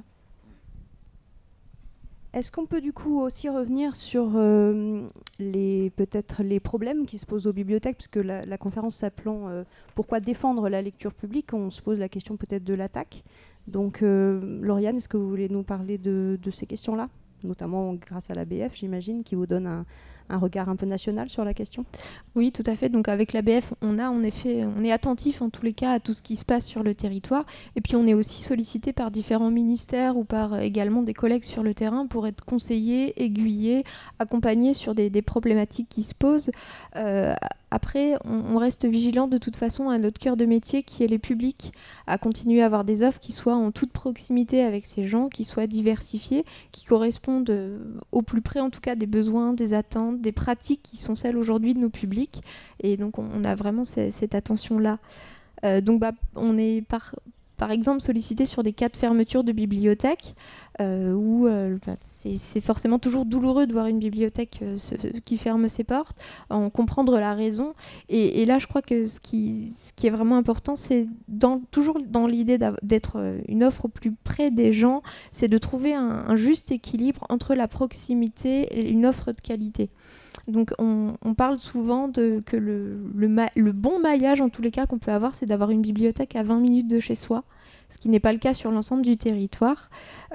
Est-ce qu'on peut du coup aussi revenir sur euh, les, peut-être les problèmes qui se posent aux bibliothèques, puisque la, la conférence s'appelant euh, « Pourquoi défendre la lecture publique ?», on se pose la question peut-être de l'attaque. Donc, euh, Lauriane, est-ce que vous voulez nous parler de, de ces questions-là, notamment grâce à l'A B F, j'imagine, qui vous donne un, un regard un peu national sur la question. Oui, tout à fait. Donc avec l'A B F, on a en effet, on est attentif en tous les cas à tout ce qui se passe sur le territoire. Et puis on est aussi sollicité par différents ministères ou par également des collègues sur le terrain pour être conseillés, aiguillés, accompagnés sur des, des problématiques qui se posent. Euh, Après, on, on reste vigilant de toute façon à notre cœur de métier qui est les publics, à continuer à avoir des offres qui soient en toute proximité avec ces gens, qui soient diversifiées, qui correspondent euh, au plus près en tout cas des besoins, des attentes, des pratiques qui sont celles aujourd'hui de nos publics. Et donc on, on a vraiment c- cette attention-là. Euh, donc bah, on est par... Par exemple, sollicité sur des cas de fermeture de bibliothèques, euh, où euh, bah, c'est, c'est forcément toujours douloureux de voir une bibliothèque euh, se, qui ferme ses portes, en comprendre la raison. Et, et là, je crois que ce qui, ce qui est vraiment important, c'est dans, toujours dans l'idée d'être une offre au plus près des gens, c'est de trouver un, un juste équilibre entre la proximité et une offre de qualité. Donc on, on parle souvent de, que le, le, ma- le bon maillage, en tous les cas, qu'on peut avoir, c'est d'avoir une bibliothèque à vingt minutes de chez soi, ce qui n'est pas le cas sur l'ensemble du territoire.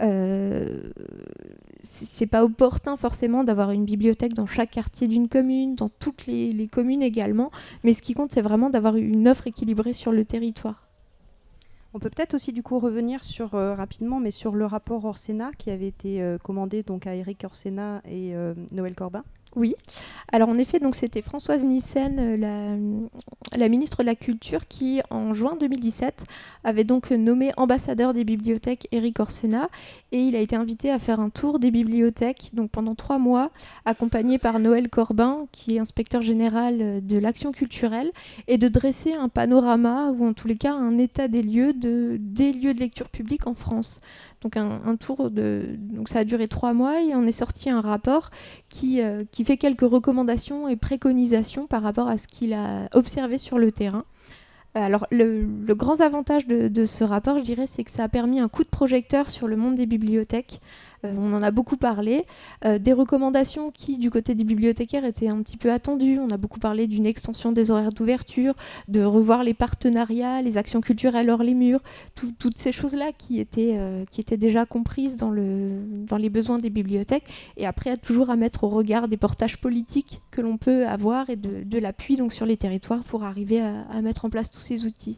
Euh, c'est, c'est pas opportun forcément d'avoir une bibliothèque dans chaque quartier d'une commune, dans toutes les, les communes également, mais ce qui compte, c'est vraiment d'avoir une offre équilibrée sur le territoire. On peut peut-être aussi du coup revenir sur, euh, rapidement, mais sur le rapport Orsena qui avait été euh, commandé donc, à Éric Orsena et euh, Noël Corbin. Oui, alors en effet, donc c'était Françoise Nyssen, la, la ministre de la Culture, qui en juin deux mille dix-sept avait donc nommé ambassadeur des bibliothèques Éric Orsena, et il a été invité à faire un tour des bibliothèques donc pendant trois mois, accompagné par Noël Corbin, qui est inspecteur général de l'action culturelle, et de dresser un panorama, ou en tous les cas un état des lieux de, des lieux de lecture publique en France. Donc un, un tour de, donc ça a duré trois mois et on est sorti un rapport qui, euh, qui fait quelques recommandations et préconisations par rapport à ce qu'il a observé sur le terrain. Alors le, le grand avantage de, de ce rapport, je dirais, c'est que ça a permis un coup de projecteur sur le monde des bibliothèques. Euh, on en a beaucoup parlé. Euh, des recommandations qui, du côté des bibliothécaires, étaient un petit peu attendues. On a beaucoup parlé d'une extension des horaires d'ouverture, de revoir les partenariats, les actions culturelles hors les murs, tout, toutes ces choses-là qui étaient, euh, qui étaient déjà comprises dans, le, dans les besoins des bibliothèques. Et après, toujours à mettre au regard des portages politiques que l'on peut avoir et de, de l'appui donc, sur les territoires pour arriver à, à mettre en place tous ces outils.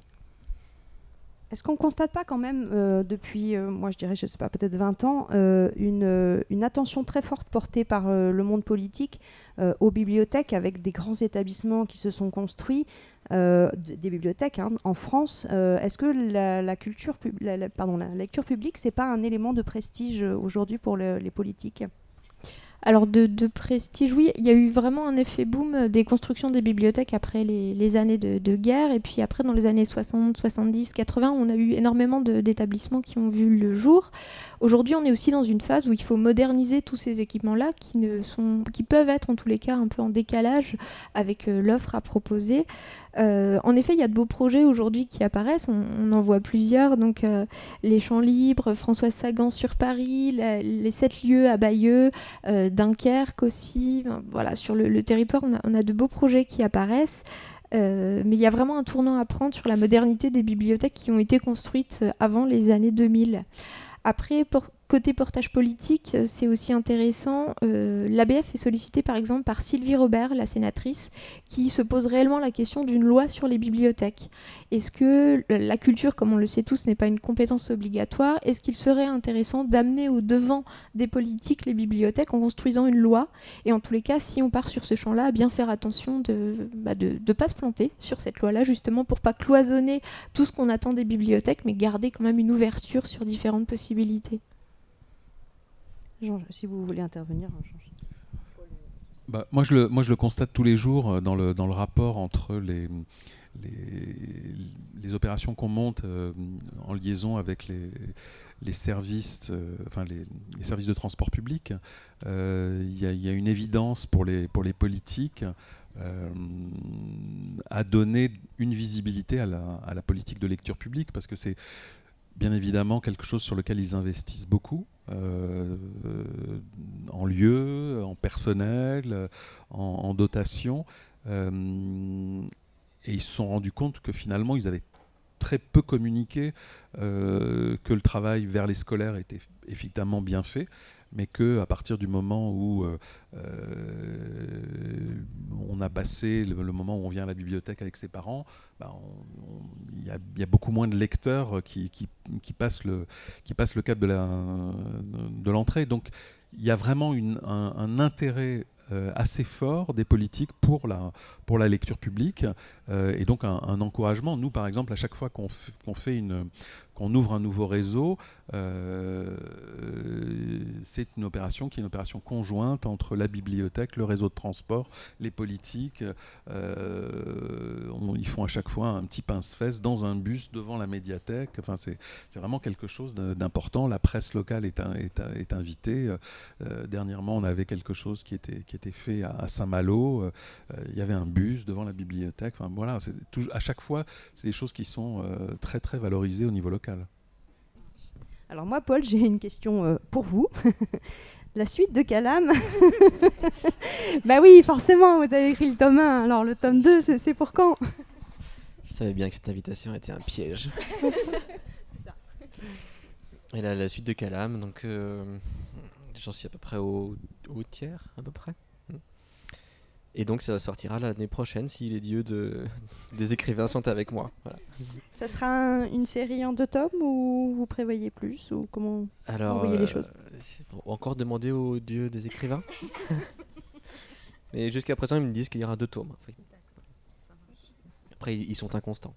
Est-ce qu'on ne constate pas quand même, euh, depuis, euh, moi je dirais, je sais pas, peut-être vingt ans, euh, une, euh, une attention très forte portée par euh, le monde politique euh, aux bibliothèques, avec des grands établissements qui se sont construits, euh, d- des bibliothèques hein, en France. Euh, est-ce que la, la, culture pub- la, la, pardon, la lecture publique, c'est pas un élément de prestige euh, aujourd'hui pour le, les politiques ? Alors de, de prestige, oui, il y a eu vraiment un effet boom des constructions des bibliothèques après les, les années de, de guerre, et puis après dans les années soixante, soixante-dix, quatre-vingts, on a eu énormément de, d'établissements qui ont vu le jour. Aujourd'hui, on est aussi dans une phase où il faut moderniser tous ces équipements-là qui, ne sont, qui peuvent être en tous les cas un peu en décalage avec euh, l'offre à proposer. Euh, en effet, il y a de beaux projets aujourd'hui qui apparaissent, on, on en voit plusieurs, donc euh, les Champs Libres, Françoise Sagan sur Paris, la, les sept lieux à Bayeux, euh, Dunkerque aussi, voilà, sur le, le territoire on a, on a de beaux projets qui apparaissent, euh, mais il y a vraiment un tournant à prendre sur la modernité des bibliothèques qui ont été construites avant les années deux mille. Après, pour, côté portage politique, c'est aussi intéressant. Euh, L'A B F est sollicité par exemple par Sylvie Robert, la sénatrice, qui se pose réellement la question d'une loi sur les bibliothèques. Est-ce que la culture, comme on le sait tous, n'est pas une compétence obligatoire ? Est-ce qu'il serait intéressant d'amener au devant des politiques les bibliothèques en construisant une loi ? Et en tous les cas, si on part sur ce champ-là, à bien faire attention de bah de, de pas se planter sur cette loi-là, justement pour pas cloisonner tout ce qu'on attend des bibliothèques, mais garder quand même une ouverture sur différentes possibilités. Jean, si vous voulez intervenir. Jean. Bah, moi, je le, moi, je le constate tous les jours dans le, dans le rapport entre les, les, les opérations qu'on monte euh, en liaison avec les, les, services, euh, enfin les, les services de transport public. Il euh, y, y a une évidence pour les, pour les politiques euh, à donner une visibilité à la, à la politique de lecture publique, parce que c'est bien évidemment quelque chose sur lequel ils investissent beaucoup, euh, euh, en lieu, en personnel, en, en dotation. Euh, et ils se sont rendus compte que finalement, ils avaient très peu communiqué, euh, que le travail vers les scolaires était effectivement bien fait, mais qu'à partir du moment où euh, euh, on a passé le, le moment où on vient à la bibliothèque avec ses parents, bah il y, y a beaucoup moins de lecteurs qui, qui, qui, passent, le, qui passent le cap de, la, de l'entrée. Donc il y a vraiment une, un, un intérêt euh, assez fort des politiques pour la, pour la lecture publique euh, et donc un, un encouragement. Nous, par exemple, à chaque fois qu'on, f- qu'on fait une... qu'on ouvre un nouveau réseau, euh, c'est une opération qui est une opération conjointe entre la bibliothèque, le réseau de transport, les politiques. Euh, on, ils font à chaque fois un petit pince-fesse dans un bus devant la médiathèque. Enfin, c'est, c'est vraiment quelque chose d'important. La presse locale est, un, est, un, est invitée. Euh, dernièrement, on avait quelque chose qui était, qui était fait à, à Saint-Malo. Euh, il y avait un bus devant la bibliothèque. Enfin, voilà, c'est tout, à chaque fois, c'est des choses qui sont euh, très, très valorisées au niveau local. Alors moi, Paul, j'ai une question euh, pour vous. La suite de Calam. Bah oui, forcément, vous avez écrit le tome un. Alors le tome deux, c'est, c'est pour quand? Je savais bien que cette invitation était un piège. Et là, la suite de Calam, donc euh, j'en suis à peu près au, au tiers, à peu près. Et donc ça sortira l'année prochaine si les dieux de, des écrivains sont avec moi. Voilà. Ça sera un, une série en deux tomes ou vous prévoyez plus ou comment Alors, vous voyez les choses? Il faut encore demander aux dieux des écrivains. Mais jusqu'à présent, ils me disent qu'il y aura deux tomes. Après, ils sont inconstants.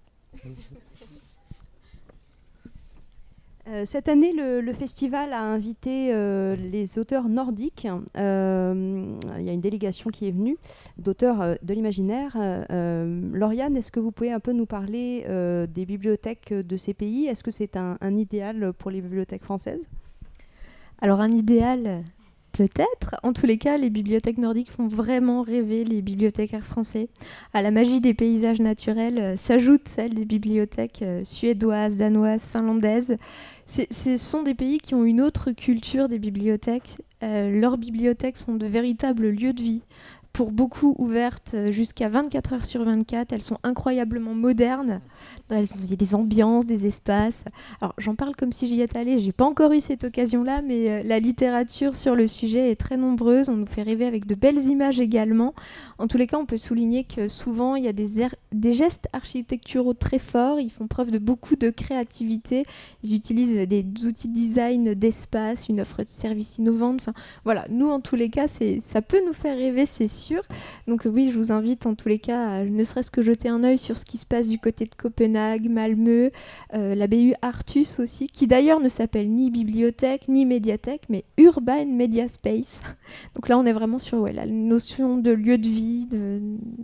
Euh, cette année, le, le festival a invité euh, les auteurs nordiques. Euh, il y a une délégation qui est venue d'auteurs euh, de l'imaginaire. Euh, Lauriane, est-ce que vous pouvez un peu nous parler euh, des bibliothèques de ces pays? Est-ce que c'est un, un idéal pour les bibliothèques françaises? Alors un idéal, peut-être. En tous les cas, les bibliothèques nordiques font vraiment rêver les bibliothécaires français. À la magie des paysages naturels euh, s'ajoute celle des bibliothèques euh, suédoises, danoises, finlandaises. C'est, ce sont des pays qui ont une autre culture des bibliothèques. Euh, leurs bibliothèques sont de véritables lieux de vie. Pour beaucoup ouvertes jusqu'à vingt-quatre heures sur vingt-quatre, elles sont incroyablement modernes. Elles ont il y a des ambiances, des espaces. Alors j'en parle comme si j'y étais allée, j'ai pas encore eu cette occasion-là, mais euh, la littérature sur le sujet est très nombreuse. On nous fait rêver avec de belles images également. En tous les cas, on peut souligner que souvent il y a des, er- des gestes architecturaux très forts. Ils font preuve de beaucoup de créativité. Ils utilisent des outils de design d'espace, une offre de service innovante. Enfin voilà, nous en tous les cas, c'est, ça peut nous faire rêver, c'est sûr. Donc euh, oui, je vous invite en tous les cas à ne serait-ce que jeter un œil sur ce qui se passe du côté de Copenhague, Malmö, euh, la B U Artus aussi, qui d'ailleurs ne s'appelle ni bibliothèque ni médiathèque, mais Urban Media Space. Donc là, on est vraiment sur ouais, la notion de lieu de vie, de...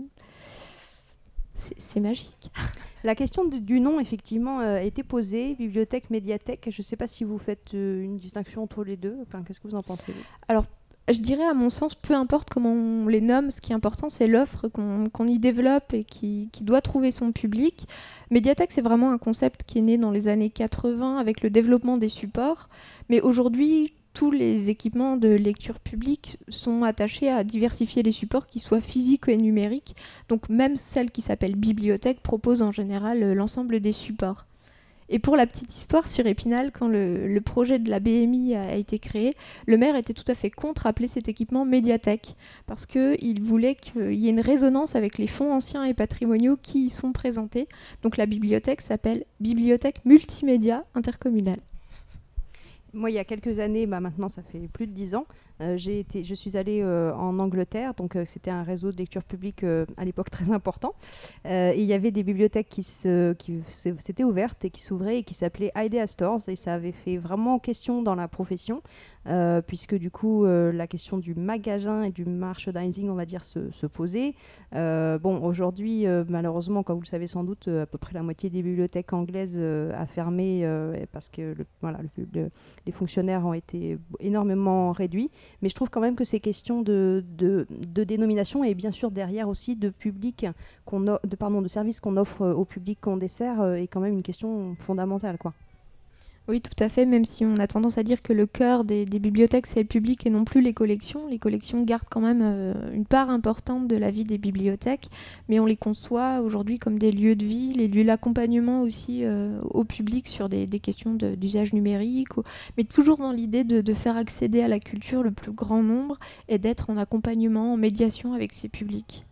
c'est, c'est magique. La question de, du nom, effectivement, euh, a été posée, bibliothèque, médiathèque. Je ne sais pas si vous faites euh, une distinction entre les deux. Enfin, qu'est-ce que vous en pensez? Alors, je dirais, à mon sens, peu importe comment on les nomme, ce qui est important, c'est l'offre qu'on, qu'on y développe et qui, qui doit trouver son public. Médiathèque, c'est vraiment un concept qui est né dans les années quatre-vingts avec le développement des supports. Mais aujourd'hui, tous les équipements de lecture publique sont attachés à diversifier les supports, qu'ils soient physiques et numériques. Donc même celle qui s'appelle bibliothèque propose en général l'ensemble des supports. Et pour la petite histoire, sur Épinal, quand le, le projet de la B M I a, a été créé, le maire était tout à fait contre appeler cet équipement médiathèque, parce qu'il voulait qu'il y ait une résonance avec les fonds anciens et patrimoniaux qui y sont présentés. Donc la bibliothèque s'appelle Bibliothèque Multimédia Intercommunale. Moi, il y a quelques années, bah maintenant ça fait plus de dix ans, euh, j'ai été, je suis allée euh, en Angleterre, donc euh, c'était un réseau de lecture publique euh, à l'époque très important. Euh, et il y avait des bibliothèques qui, se, qui se, s'étaient ouvertes et qui s'ouvraient et qui s'appelaient Idea Stores, et ça avait fait vraiment question dans la profession, euh, puisque du coup euh, la question du magasin et du merchandising, on va dire, se, se posait. Euh, bon, aujourd'hui, euh, malheureusement, comme vous le savez sans doute, euh, à peu près la moitié des bibliothèques anglaises euh, a fermé euh, parce que le, voilà, le, le, les fonctionnaires ont été énormément réduits. Mais je trouve quand même que ces questions de, de, de dénomination et bien sûr derrière aussi de public qu'on o- de, pardon, de services qu'on offre au public qu'on dessert euh, est quand même une question fondamentale, quoi. Oui, tout à fait, même si on a tendance à dire que le cœur des, des bibliothèques, c'est le public et non plus les collections. Les collections gardent quand même euh, une part importante de la vie des bibliothèques, mais on les conçoit aujourd'hui comme des lieux de vie, les lieux d'accompagnement aussi euh, au public sur des, des questions de, d'usage numérique, ou, mais toujours dans l'idée de, de faire accéder à la culture le plus grand nombre et d'être en accompagnement, en médiation avec ces publics.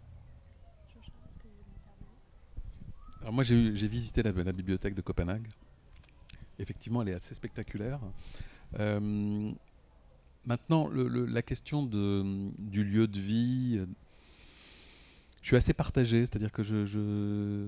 Alors moi, j'ai, eu, j'ai visité la, la bibliothèque de Copenhague. Effectivement, elle est assez spectaculaire. Euh, maintenant, le, le, la question de, du lieu de vie, euh, je suis assez partagé, c'est-à-dire que je, je...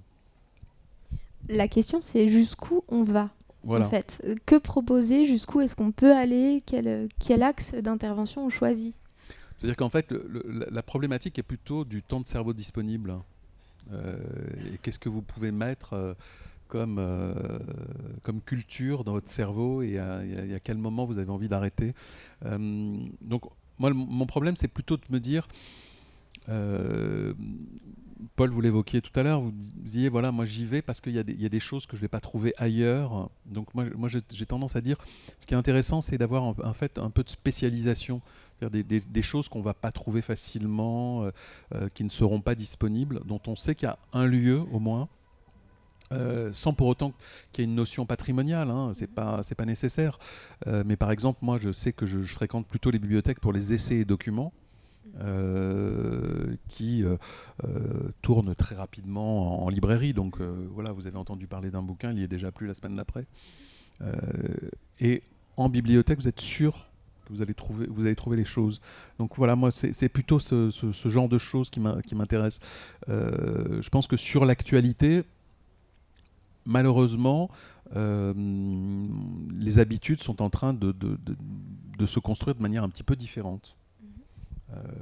La question, c'est jusqu'où on va, voilà. en fait. Que proposer, jusqu'où est-ce qu'on peut aller, quel, quel axe d'intervention on choisit? C'est-à-dire qu'en fait, le, le, la problématique est plutôt du temps de cerveau disponible. Euh, et qu'est-ce que vous pouvez mettre euh, Comme, euh, comme culture dans votre cerveau et à, et à quel moment vous avez envie d'arrêter. Euh, donc moi, le, mon problème, c'est plutôt de me dire, euh, Paul, vous l'évoquiez tout à l'heure, vous disiez, voilà, moi j'y vais parce qu'il y, y a des choses que je ne vais pas trouver ailleurs. Donc moi, moi j'ai, j'ai tendance à dire, ce qui est intéressant, c'est d'avoir en, en fait un peu de spécialisation, c'est-à-dire des, des, des choses qu'on ne va pas trouver facilement, euh, euh, qui ne seront pas disponibles, dont on sait qu'il y a un lieu au moins, Euh, sans pour autant qu'il y ait une notion patrimoniale, hein, c'est pas, c'est pas nécessaire. Euh, mais par exemple, moi, je sais que je, je fréquente plutôt les bibliothèques pour les essais et documents euh, qui euh, euh, tournent très rapidement en, en librairie. Donc euh, voilà, vous avez entendu parler d'un bouquin, il y est déjà plus la semaine d'après. Euh, et en bibliothèque, vous êtes sûr que vous allez trouver, vous allez trouver les choses. Donc voilà, moi, c'est, c'est plutôt ce, ce, ce genre de choses qui, m'a, qui m'intéresse. Euh, je pense que sur l'actualité, malheureusement, euh, les habitudes sont en train de, de, de, de se construire de manière un petit peu différente. Mmh. Euh,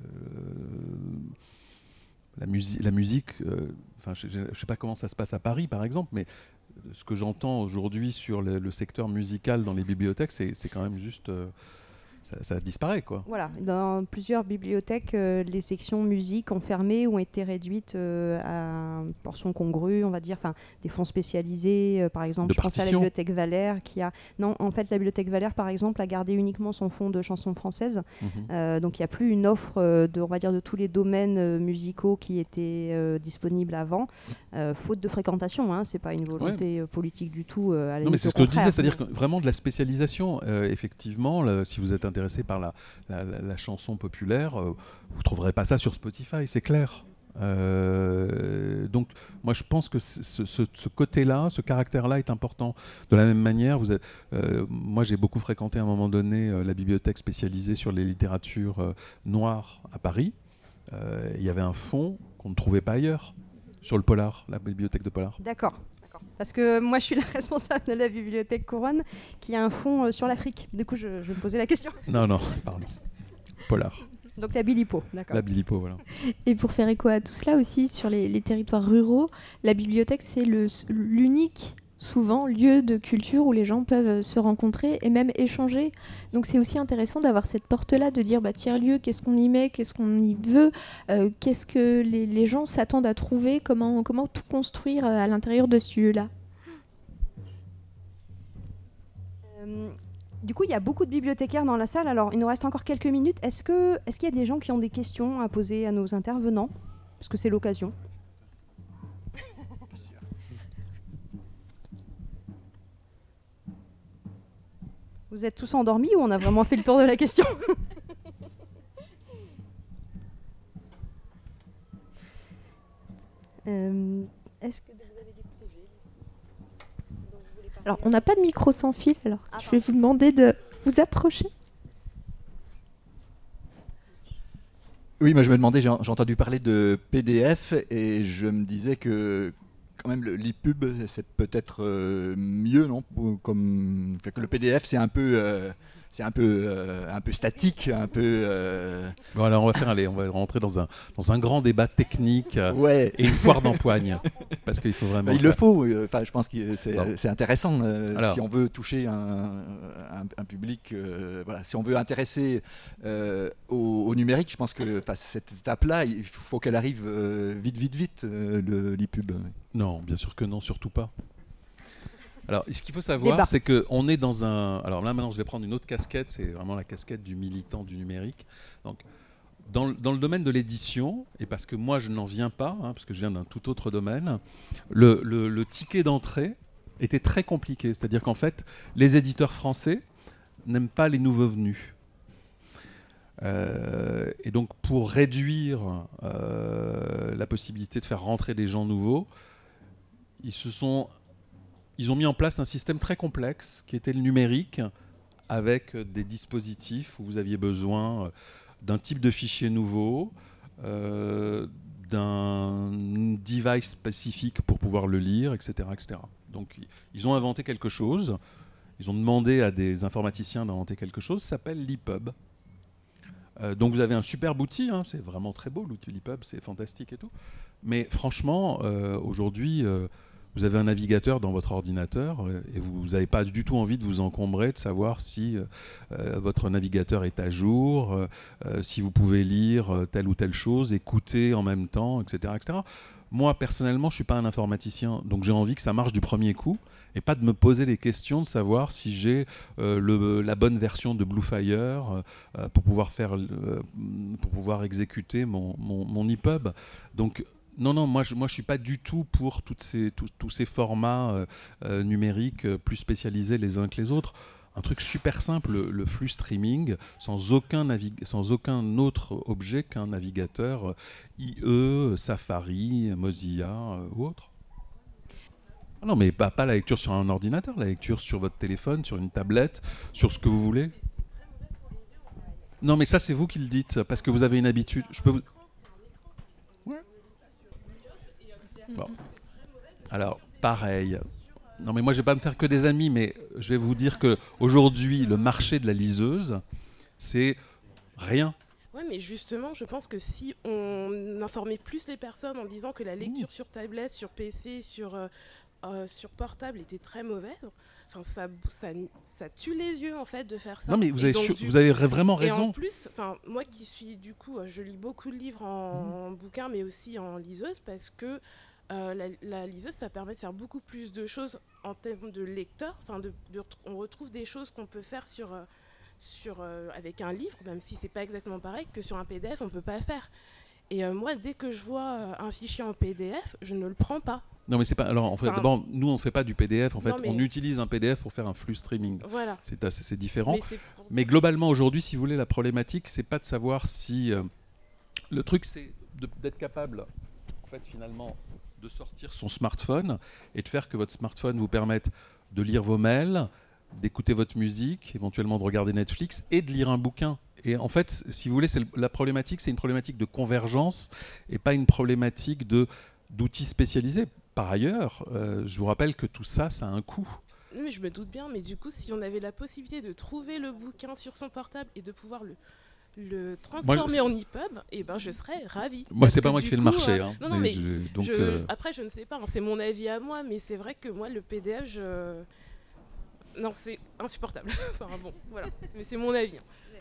la, musi- la musique, euh, je ne sais pas comment ça se passe à Paris, par exemple, mais ce que j'entends aujourd'hui sur le, le secteur musical dans les bibliothèques, c'est, c'est quand même juste... Euh, Ça, ça disparaît, quoi. Voilà, dans plusieurs bibliothèques, euh, les sections musique ont fermé ou ont été réduites euh, à une portion congrue, on va dire, enfin des fonds spécialisés, euh, par exemple, de je pense à la partition. bibliothèque Valère qui a... Non, en fait, la bibliothèque Valère, par exemple, a gardé uniquement son fonds de chansons françaises, mmh. euh, donc il n'y a plus une offre euh, de, on va dire, de tous les domaines euh, musicaux qui étaient euh, disponibles avant, euh, faute de fréquentation, hein, c'est pas une volonté ouais. politique du tout. Euh, à la non, mais c'est ce contraire. que je disais, c'est-à-dire que vraiment de la spécialisation, euh, effectivement, là, si vous êtes intéressé par la, la, la, la chanson populaire, euh, vous ne trouverez pas ça sur Spotify, c'est clair. Euh, donc moi je pense que ce, ce, ce côté-là, ce caractère-là est important. De la même manière, vous êtes, euh, moi j'ai beaucoup fréquenté à un moment donné euh, la bibliothèque spécialisée sur les littératures euh, noires à Paris. Euh, il y avait un fonds qu'on ne trouvait pas ailleurs, sur le Polar, la bibliothèque de Polar. D'accord. Parce que moi, je suis la responsable de la bibliothèque Couronne, qui a un fonds euh, sur l'Afrique. Du coup, je, je me posais la question. Non, non, pardon. Polar. Donc la Bilipo, d'accord. La Bilipo, voilà. Et pour faire écho à tout cela aussi, sur les, les territoires ruraux, la bibliothèque, c'est le, l'unique, souvent, lieu de culture où les gens peuvent se rencontrer et même échanger. Donc c'est aussi intéressant d'avoir cette porte-là, de dire, bah, tiers-lieu, qu'est-ce qu'on y met, qu'est-ce qu'on y veut, euh, qu'est-ce que les, les gens s'attendent à trouver, comment, comment tout construire à l'intérieur de ce lieu-là. Euh, du coup, il y a beaucoup de bibliothécaires dans la salle. Alors, il nous reste encore quelques minutes. Est-ce que, est-ce qu'il y a des gens qui ont des questions à poser à nos intervenants ? Parce que c'est l'occasion. Vous êtes tous endormis ou on a vraiment fait le tour de la question ? euh, Est-ce que vous avez des projets dont vous voulez parler ? Alors, on n'a pas de micro sans fil, alors ah, je vais vous demander de vous approcher. Oui, moi je me demandais, j'ai, j'ai entendu parler de P D F et je me disais que quand même le, l'E P U B c'est peut-être euh, mieux, non ? Comme fait que le P D F c'est un peu, euh, c'est un peu, euh, un peu statique, un peu. Euh... Bon alors on va faire aller, on va rentrer dans un dans un grand débat technique euh, ouais. et une foire d'empoigne parce qu'il faut vraiment. Il le faut. Enfin, euh, je pense que c'est, bon. c'est intéressant euh, alors, si on veut toucher un, un, un public. Euh, voilà, si on veut intéresser euh, au, au numérique, je pense que cette étape-là, il faut qu'elle arrive euh, vite, vite, vite, euh, le, l'E P U B. Non, bien sûr que non, surtout pas. Alors, ce qu'il faut savoir, Débat. c'est qu'on est dans un... Alors là, maintenant, je vais prendre une autre casquette, c'est vraiment la casquette du militant du numérique. Donc, dans, le- dans le domaine de l'édition, et parce que moi, je n'en viens pas, hein, parce que je viens d'un tout autre domaine, le, le- le ticket d'entrée était très compliqué. C'est-à-dire qu'en fait, les éditeurs français n'aiment pas les nouveaux venus. Euh, et donc, pour réduire euh, la possibilité de faire rentrer des gens nouveaux, ils se sont... Ils ont mis en place un système très complexe qui était le numérique, avec des dispositifs où vous aviez besoin d'un type de fichier nouveau, euh, d'un device spécifique pour pouvoir le lire, et cetera, et cetera. Donc ils ont inventé quelque chose, ils ont demandé à des informaticiens d'inventer quelque chose, ça s'appelle l'EPUB. Euh, donc vous avez un superbe outil, hein, c'est vraiment très beau l'outil l'EPUB, c'est fantastique et tout. Mais franchement, euh, aujourd'hui... Euh, vous avez un navigateur dans votre ordinateur euh, et vous n'avez pas du tout envie de vous encombrer, de savoir si euh, euh, votre navigateur est à jour, euh, euh, si vous pouvez lire euh, telle ou telle chose, écouter en même temps, et cetera, et cetera. Moi, personnellement, je ne suis pas un informaticien, donc j'ai envie que ça marche du premier coup et pas de me poser les questions de savoir si j'ai euh, le, la bonne version de Bluefire euh, pour, pouvoir faire, euh, pour pouvoir exécuter mon, mon, mon EPUB. Donc, Non, non, moi je ne moi, je suis pas du tout pour toutes ces, tous, tous ces formats euh, euh, numériques euh, plus spécialisés les uns que les autres. Un truc super simple, le, le flux streaming, sans aucun, navig- sans aucun autre objet qu'un navigateur euh, I E, Safari, Mozilla euh, ou autre. Ah non, mais pas, pas la lecture sur un ordinateur, la lecture sur votre téléphone, sur une tablette, sur ce que vous voulez. Non, mais ça c'est vous qui le dites, parce que vous avez une habitude. Je peux vous... Bon. Alors, pareil. Non, mais moi, je vais pas me faire que des amis, mais je vais vous dire que aujourd'hui, le marché de la liseuse, c'est rien. Oui, mais justement, je pense que si on informait plus les personnes en disant que la lecture mmh. sur tablette, sur P C, sur, euh, euh, sur portable était très mauvaise, enfin, ça, ça, ça tue les yeux en fait de faire ça. Non, mais vous avez, donc, sur, du... vous avez vraiment raison. Et en plus, moi qui suis du coup, je lis beaucoup de livres en, mmh. en bouquin, mais aussi en liseuse, parce que Euh, la, la liseuse, ça permet de faire beaucoup plus de choses en termes de lecteur. Enfin, de, de, on retrouve des choses qu'on peut faire sur, euh, sur, euh, avec un livre, même si c'est pas exactement pareil, que sur un P D F, on peut pas faire. Et euh, moi, dès que je vois euh, un fichier en P D F, je ne le prends pas. Non, mais c'est pas. Alors, en fait, enfin, d'abord, nous, on fait pas du P D F. En fait, non, on utilise un P D F pour faire un flux streaming. Voilà. C'est, assez, c'est différent. Mais, c'est mais globalement, aujourd'hui, si vous voulez, la problématique, c'est pas de savoir si euh, le truc, c'est de, d'être capable, en fait, finalement, de sortir son smartphone et de faire que votre smartphone vous permette de lire vos mails, d'écouter votre musique, éventuellement de regarder Netflix et de lire un bouquin. Et en fait, si vous voulez, c'est le, la problématique, c'est une problématique de convergence et pas une problématique de, d'outils spécialisés. Par ailleurs, euh, je vous rappelle que tout ça, ça a un coût. Oui, mais je me doute bien, mais du coup, si on avait la possibilité de trouver le bouquin sur son portable et de pouvoir le le transformer moi, en EPUB, et eh ben je serais ravie. Moi, c'est pas moi qui fais coup, le marché. Euh, hein, non, non, mais, mais je, donc, je, euh... après, je ne sais pas, hein, c'est mon avis à moi, mais c'est vrai que moi, le P D F, je... non, c'est insupportable. Enfin bon, voilà, mais c'est mon avis.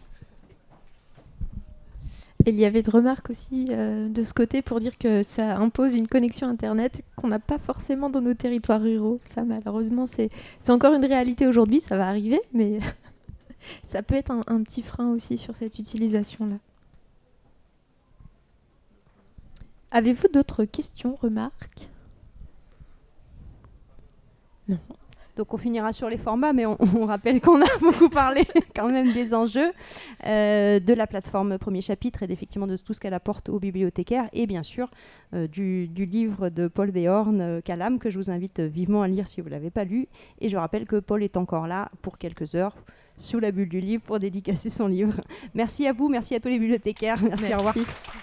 Il y avait de remarques aussi euh, de ce côté pour dire que ça impose une connexion Internet qu'on n'a pas forcément dans nos territoires ruraux. Ça, malheureusement, c'est, c'est encore une réalité aujourd'hui, ça va arriver, mais... ça peut être un, un petit frein aussi sur cette utilisation-là. Avez-vous d'autres questions, remarques ? Non. Donc on finira sur les formats, mais on, on rappelle qu'on a beaucoup parlé quand même des enjeux euh, de la plateforme Premier Chapitre et effectivement de tout ce qu'elle apporte aux bibliothécaires et bien sûr euh, du, du livre de Paul Dehorn, euh, Calam, que je vous invite vivement à lire si vous ne l'avez pas lu. Et je rappelle que Paul est encore là pour quelques heures sous la bulle du livre pour dédicacer son livre. Merci à vous, merci à tous les bibliothécaires. Merci, merci. Au revoir.